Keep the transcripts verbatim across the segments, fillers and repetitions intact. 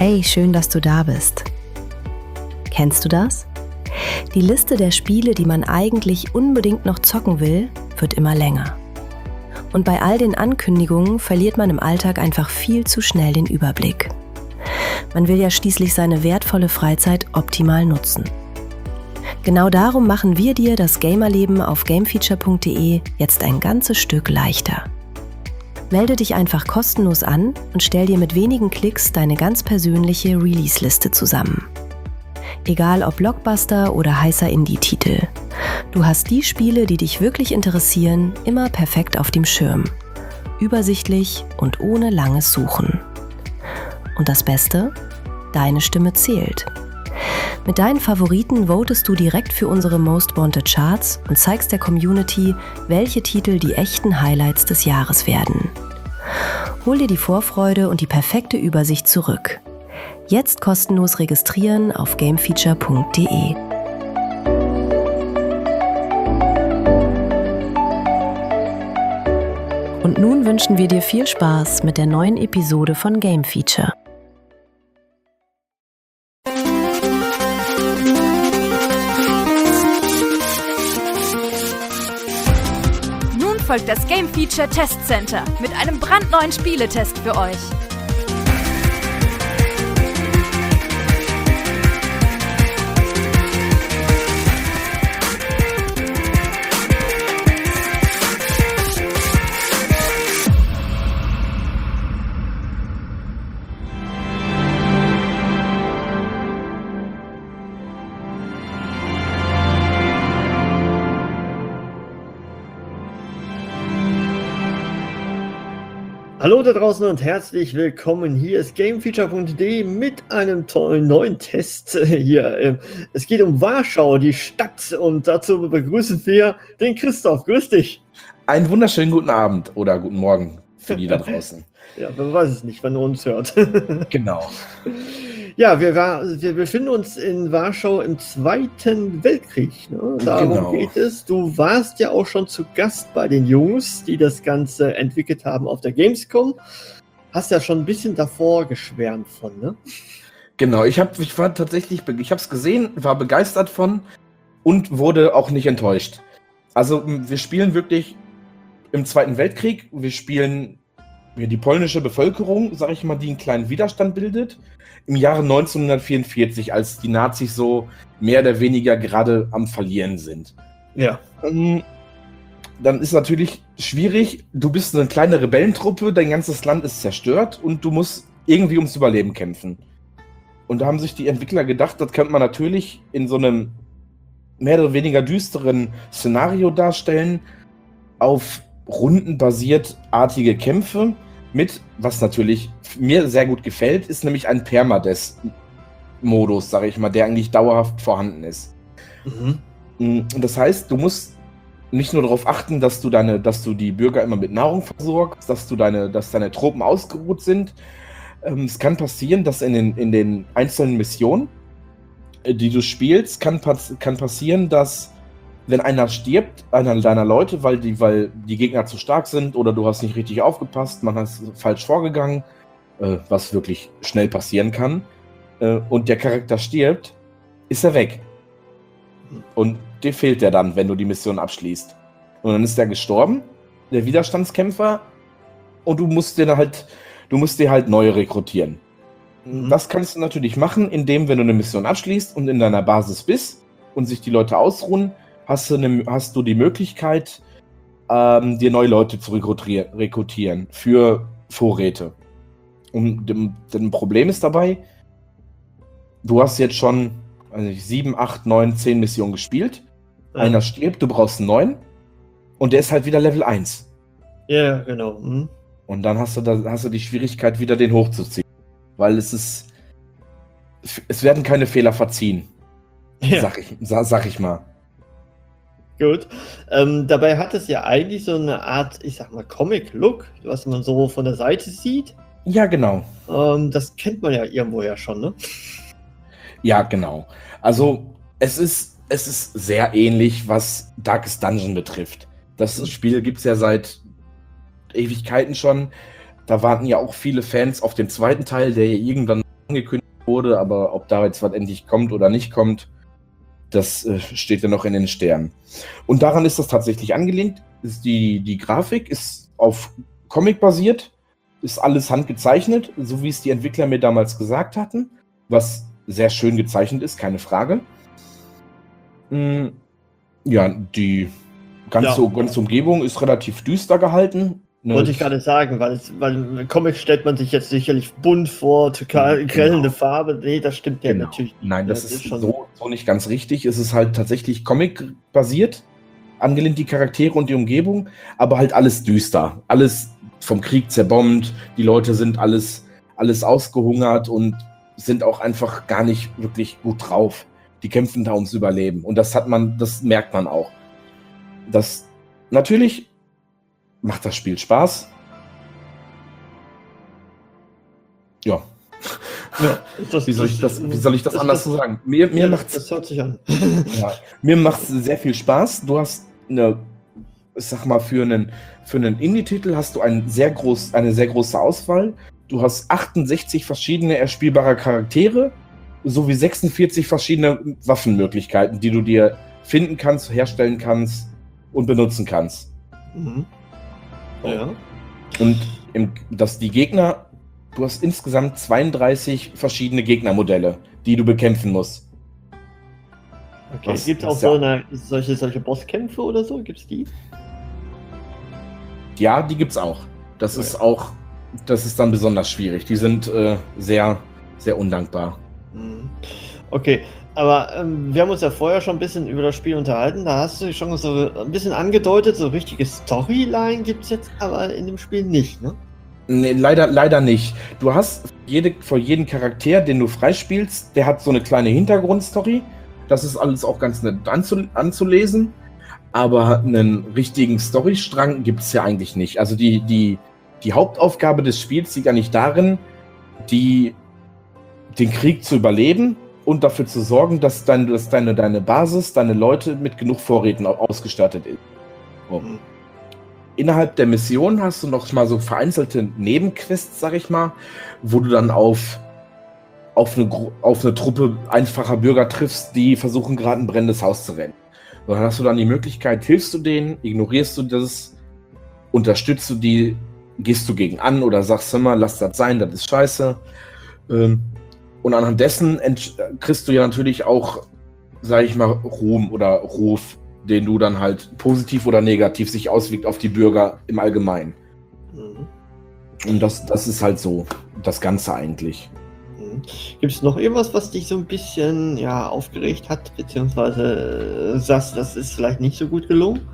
Hey, schön, dass du da bist. Kennst du das? Die Liste der Spiele, die man eigentlich unbedingt noch zocken will, wird immer länger. Und bei all den Ankündigungen verliert man im Alltag einfach viel zu schnell den Überblick. Man will ja schließlich seine wertvolle Freizeit optimal nutzen. Genau darum machen wir dir das Gamerleben auf gamefeature punkt de jetzt ein ganzes Stück leichter. Melde dich einfach kostenlos an und stell dir mit wenigen Klicks deine ganz persönliche Release-Liste zusammen. Egal ob Blockbuster oder heißer Indie-Titel. Du hast die Spiele, die dich wirklich interessieren, immer perfekt auf dem Schirm. Übersichtlich und ohne langes Suchen. Und das Beste? Deine Stimme zählt. Mit deinen Favoriten votest du direkt für unsere Most Wanted Charts und zeigst der Community, welche Titel die echten Highlights des Jahres werden. Hol dir die Vorfreude und die perfekte Übersicht zurück. Jetzt kostenlos registrieren auf gamefeature punkt de. Und nun wünschen wir dir viel Spaß mit der neuen Episode von Game Feature. Nun folgt das Game Feature Test Center mit einem brandneuen Spieletest für euch. Hallo da draußen und herzlich willkommen. Hier ist gamefeature punkt de mit einem tollen neuen Test hier. Es geht um Warschau, die Stadt, und dazu begrüßen wir den Christoph. Grüß dich. Einen wunderschönen guten Abend oder guten Morgen für die da draußen. Ja, man weiß es nicht, wann man uns hört. Genau. Ja, wir, war, wir befinden uns in Warschau im Zweiten Weltkrieg. Ne? Darum Genau. geht es. Du warst ja auch schon zu Gast bei den Jungs, die das Ganze entwickelt haben auf der Gamescom. Hast ja schon ein bisschen davor geschwärmt von, ne? Genau, ich, hab, ich war tatsächlich, ich habe es gesehen, war begeistert von und wurde auch nicht enttäuscht. Also wir spielen wirklich im Zweiten Weltkrieg, wir spielen die polnische Bevölkerung, sag ich mal, die einen kleinen Widerstand bildet, im Jahre neunzehnhundertvierundvierzig, als die Nazis so mehr oder weniger gerade am Verlieren sind. Ja. Dann ist natürlich schwierig, du bist eine kleine Rebellentruppe, dein ganzes Land ist zerstört und du musst irgendwie ums Überleben kämpfen. Und da haben sich die Entwickler gedacht, das könnte man natürlich in so einem mehr oder weniger düsteren Szenario darstellen, auf rundenbasiert artige Kämpfe mit, was natürlich mir sehr gut gefällt, ist nämlich ein Permadeath-Modus, sage ich mal, der eigentlich dauerhaft vorhanden ist. Mhm. Das heißt, du musst nicht nur darauf achten, dass du deine, dass du die Bürger immer mit Nahrung versorgst, dass du deine, dass deine Truppen ausgeruht sind. Ähm, es kann passieren, dass in den, in den einzelnen Missionen, äh, die du spielst, kann, kann passieren, dass wenn einer stirbt, einer deiner Leute, weil die, weil die Gegner zu stark sind oder du hast nicht richtig aufgepasst, man ist falsch vorgegangen, äh, was wirklich schnell passieren kann, äh, und der Charakter stirbt, ist er weg. Und dir fehlt der dann, wenn du die Mission abschließt. Und dann ist der gestorben, der Widerstandskämpfer, und du musst dir halt, du musst dir halt neue rekrutieren. Mhm. Das kannst du natürlich machen, indem, wenn du eine Mission abschließt und in deiner Basis bist und sich die Leute ausruhen, hast du, eine, hast du die Möglichkeit, ähm, dir neue Leute zu rekrutieren, rekrutieren für Vorräte. Und dem, dem Problem ist dabei, du hast jetzt schon also sieben, acht, neun, zehn Missionen gespielt. Ja. Einer stirbt, du brauchst einen neuen. Und der ist halt wieder Level eins. Ja, genau. Mhm. Und dann hast du, da, hast du die Schwierigkeit, wieder den hochzuziehen. Weil es ist. Es werden keine Fehler verziehen. Ja. Sag ich, sag, sag ich mal. Gut. Ähm, dabei hat es ja eigentlich so eine Art, ich sag mal, Comic-Look, was man so von der Seite sieht. Ja, genau. Ähm, das kennt man ja irgendwo ja schon, ne? Ja, genau. Also, es ist, es ist sehr ähnlich, was Darkest Dungeon betrifft. Das Spiel gibt es ja seit Ewigkeiten schon. Da warten ja auch viele Fans auf den zweiten Teil, der ja irgendwann angekündigt wurde, aber ob da jetzt was endlich kommt oder nicht kommt, das äh, steht ja noch in den Sternen. Und daran ist das tatsächlich angelehnt. Ist die, die Grafik ist auf Comic basiert, ist alles handgezeichnet, so wie es die Entwickler mir damals gesagt hatten, was sehr schön gezeichnet ist, keine Frage. Mm, ja, die ganze, Ja. ganze Umgebung ist relativ düster gehalten. Ne, Wollte ich gerade sagen, weil, es, weil im Comic stellt man sich jetzt sicherlich bunt vor, total Genau. grellende Farbe. Nee, das stimmt ja Genau. natürlich nicht. Nein, das, Das ist, ist schon- so, so nicht ganz richtig. Es ist halt tatsächlich Comic-basiert, angelehnt die Charaktere und die Umgebung, aber halt alles düster. Alles vom Krieg zerbombt, die Leute sind alles, alles ausgehungert und sind auch einfach gar nicht wirklich gut drauf. Die kämpfen da ums Überleben. Und das hat man, das merkt man auch. Das natürlich macht das Spiel Spaß. Ja. Ja, das, Wie soll ich das, wie soll ich das das- anders das- so sagen? Mir, mir ja, macht's das hört sich an. Ja, mir macht es sehr viel Spaß. Du hast eine, ich sag mal, für einen, für einen Indie-Titel hast du ein sehr groß, eine sehr große Auswahl. Du hast achtundsechzig verschiedene erspielbare Charaktere sowie sechsundvierzig verschiedene Waffenmöglichkeiten, die du dir finden kannst, herstellen kannst und benutzen kannst. Mhm. Ja. Und im, dass die Gegner, du hast insgesamt zweiunddreißig verschiedene Gegnermodelle, die du bekämpfen musst. Okay. Was- Gibt es was auch so ja- eine, solche, solche Bosskämpfe oder so? Gibt es die? Ja, die gibt's auch. Das ist auch, das ist dann besonders schwierig. Die sind äh, sehr, sehr undankbar. Mhm. Okay, aber ähm, wir haben uns ja vorher schon ein bisschen über das Spiel unterhalten. Da hast du schon so ein bisschen angedeutet, so richtige Storyline gibt es jetzt aber in dem Spiel nicht, ne? Nee, leider, leider nicht. Du hast jede, für jeden Charakter, den du freispielst, der hat so eine kleine Hintergrundstory. Das ist alles auch ganz nett anzu, anzulesen. Aber einen richtigen Storystrang gibt es ja eigentlich nicht. Also die, die, die Hauptaufgabe des Spiels liegt ja nicht darin, die, den Krieg zu überleben und dafür zu sorgen, dass, dein, dass deine, deine Basis, deine Leute mit genug Vorräten au- ausgestattet ist. So. Mhm. Innerhalb der Mission hast du noch mal so vereinzelte Nebenquests, sag ich mal, wo du dann auf, auf, eine, Gru- auf eine Truppe einfacher Bürger triffst, die versuchen gerade ein brennendes Haus zu rennen. Und dann hast du dann die Möglichkeit, hilfst du denen, ignorierst du das, unterstützt du die, gehst du gegen an oder sagst immer, lass das sein, das ist scheiße. Ähm, Und anhand dessen ent- kriegst du ja natürlich auch, sag ich mal, Ruhm oder Ruf, den du dann halt positiv oder negativ sich auswirkt auf die Bürger im Allgemeinen. Mhm. Und das, das ist halt so, das Ganze eigentlich. Mhm. Gibt es noch irgendwas, was dich so ein bisschen ja, aufgeregt hat, beziehungsweise äh, sagst, das ist vielleicht nicht so gut gelungen?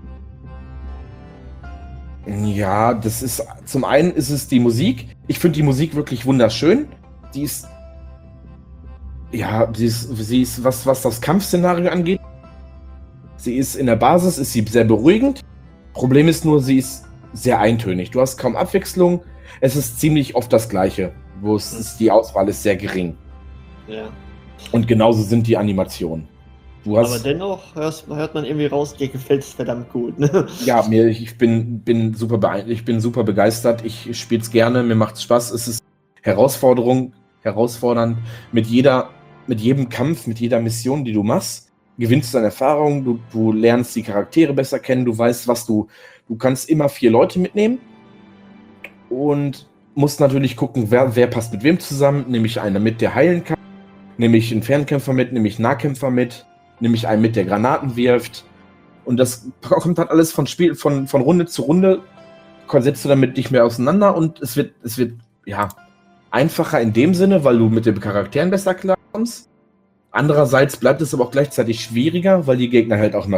Ja, das ist, zum einen ist es die Musik. Ich finde die Musik wirklich wunderschön. Die ist, ja, sie ist, sie ist was, was das Kampfszenario angeht. Sie ist in der Basis, ist sie sehr beruhigend. Problem ist nur, sie ist sehr eintönig. Du hast kaum Abwechslung. Es ist ziemlich oft das Gleiche, wo es ist, die Auswahl ist sehr gering. Ja. Und genauso sind die Animationen. Du hast, Aber dennoch hörst, hört man irgendwie raus, dir gefällt es verdammt gut. Ne? ja, mir, ich bin, bin super beein- ich bin super begeistert. Ich spiele es gerne, mir macht es Spaß. Es ist Herausforderung, herausfordernd. Mit jeder, mit jedem Kampf, mit jeder Mission, die du machst, gewinnst du an Erfahrung, du, du lernst die Charaktere besser kennen, du weißt, was du, du kannst immer vier Leute mitnehmen und musst natürlich gucken, wer, wer passt mit wem zusammen. Nehme ich einen mit, der heilen kann, nehme ich einen Fernkämpfer mit, nehme ich einen Nahkämpfer mit, nehme ich einen mit, der Granaten wirft. Und das kommt halt alles von Spiel, von, von Runde zu Runde, setzt du damit nicht mehr auseinander und es wird, es wird, ja, einfacher in dem Sinne, weil du mit den Charakteren besser klarkommst. Andererseits bleibt es aber auch gleichzeitig schwieriger, weil die Gegner halt auch immer.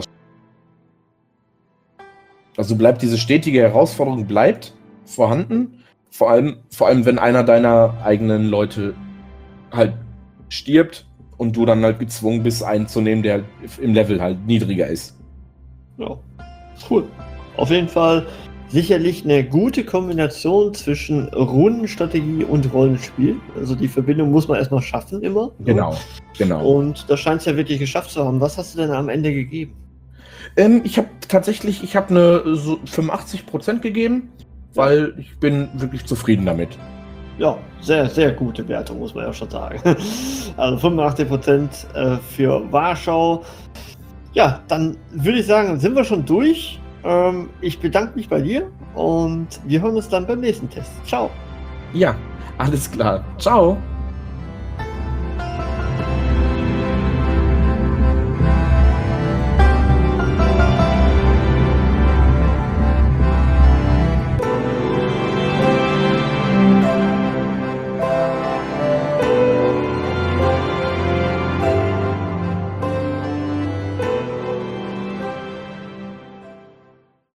Also bleibt diese stetige Herausforderung bleibt vorhanden. Vor allem, vor allem, wenn einer deiner eigenen Leute halt stirbt und du dann halt gezwungen bist, einen zu nehmen, der im Level halt niedriger ist. Ja, cool. Auf jeden Fall sicherlich eine gute Kombination zwischen Rundenstrategie und Rollenspiel. Also die Verbindung muss man erstmal schaffen immer. Genau, genau. Und das scheint es ja wirklich geschafft zu haben. Was hast du denn am Ende gegeben? Ähm, ich habe tatsächlich, ich habe eine so fünfundachtzig Prozent gegeben, weil ich bin wirklich zufrieden damit. ja, sehr, sehr gute Wertung, muss man ja schon sagen. Also fünfundachtzig Prozent äh, für Warschau. Ja, dann würde ich sagen, sind wir schon durch. Ähm, ich bedanke mich bei dir und wir hören uns dann beim nächsten Test. Ciao. Ja, alles klar. Ciao.